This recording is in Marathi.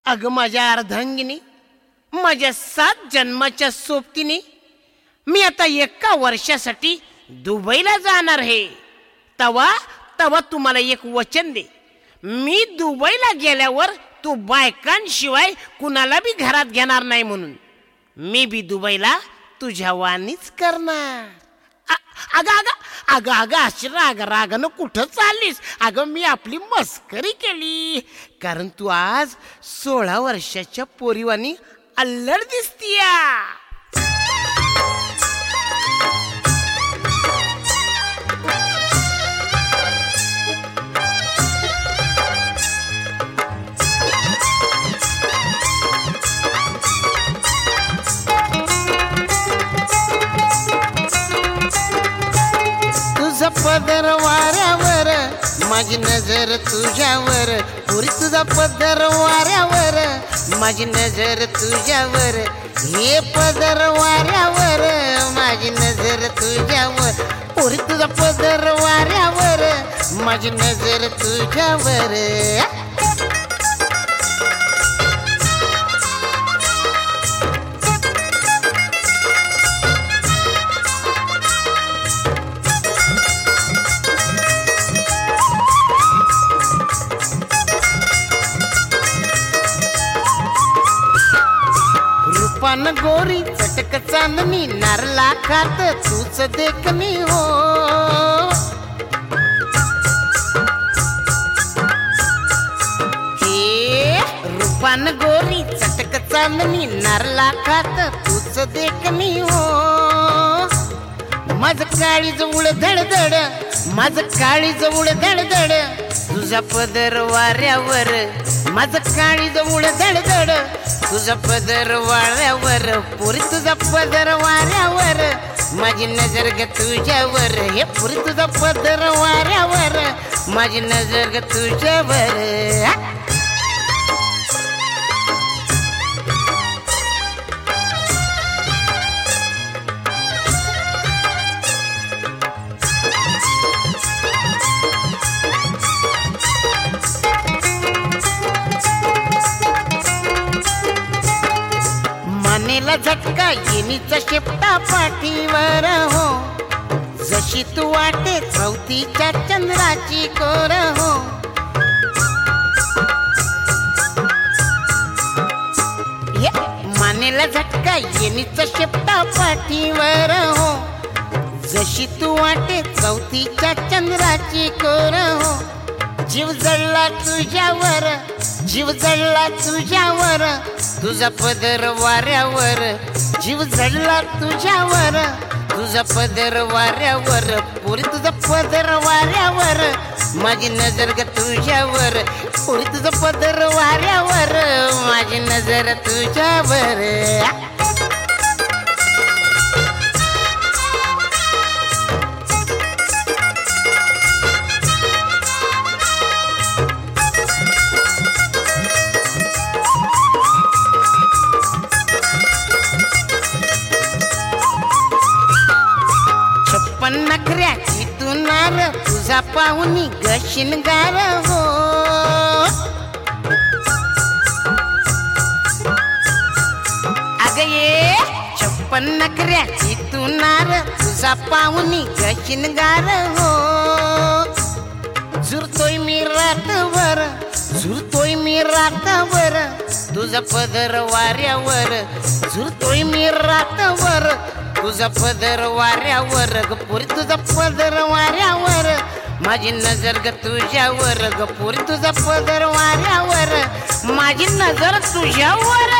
अगं माझ्या अर्धांगिनी, माझ्या 7 जन्माच्या सोबतीने मी आता 1 वर्षासाठी दुबईला जाणार आहे. तवा तुम्हाला एक वचन दे. मी दुबईला गेल्यावर तू बायकांशिवाय कुणाला बी घरात घेणार नाही म्हणून. मी बी दुबईला तुझ्या वाणीच करणार. अगं अशी रागानं कुठं चाललीस? अगं मी आपली मस्करी केली, कारण तू आज 16 वर्षाच्या पोरीवानी अल्लड दिसतीया. तुझा पदर वाऱ्यावर, माझी नजर तुझ्यावर. पुरी तुझा पदर वाऱ्यावर, माझी नजर तुझ्यावर. हे पदर वाऱ्यावर, माझी नजर तुझ्यावर. पुरी तुझा पदर वाऱ्यावर, माझी नजर तुझ्यावर. पान गोरी चटक चांदणी, नारला खात तूच देखणी हो. हे रूपान गोरी चटक चांदणी, नारला खात तूच देखणी हो. माझं काळी जवळ धडधड, माझं काळी जवळ धडधड. तुझा पदर वाऱ्यावर, माझं काळी जवळ धडधड. तुझा पदर वाऱ्यावर, पुरी तुझा पदर वाऱ्यावर, माझी नजर ग तुझ्यावर. हे पुरी तुझा पदर वाऱ्यावर, माझी नजर ग तुझ्यावर. मानेला झटका येणीचा शेपटा पाठीवर हो. जशी तू वाटे 4थीच्या चंद्राची कोर हो. मानेला झटका येणीचा शेपटा पाठीवर हो. जशी तू वाटे 4थीच्या चंद्राची कोर हो. जीव जळला तुझ्यावर, जीव जळला तुझ्यावर. तुझा पदर वाऱ्यावर, जीव जळला तुझ्यावर. तुझा पदर वाऱ्यावर, पुरी तुझा पदर वाऱ्यावर, माझी नजर ग तुझ्यावर. पुरी तुझा पदर वाऱ्यावर, माझी नजर तुझ्यावर. नखऱ्याची तू नार, तुझा पाहुणी गशिनगार हो. अगं ये 56 नखऱ्याची तू नार, तुझा पाहुणी गशिनगार हो. झुरतोय मी रातभर, झुरतोय मी रातभर. तुझा पदर वाऱ्यावर, झुरतोय मी रातभर. तुझा पदर वाऱ्यावर, ग पुरी तुझा पदर वाऱ्यावर, माझी नजर ग तुझ्यावर. ग पुरी तुझा पदर वाऱ्यावर, माझी नजर तुझ्यावर.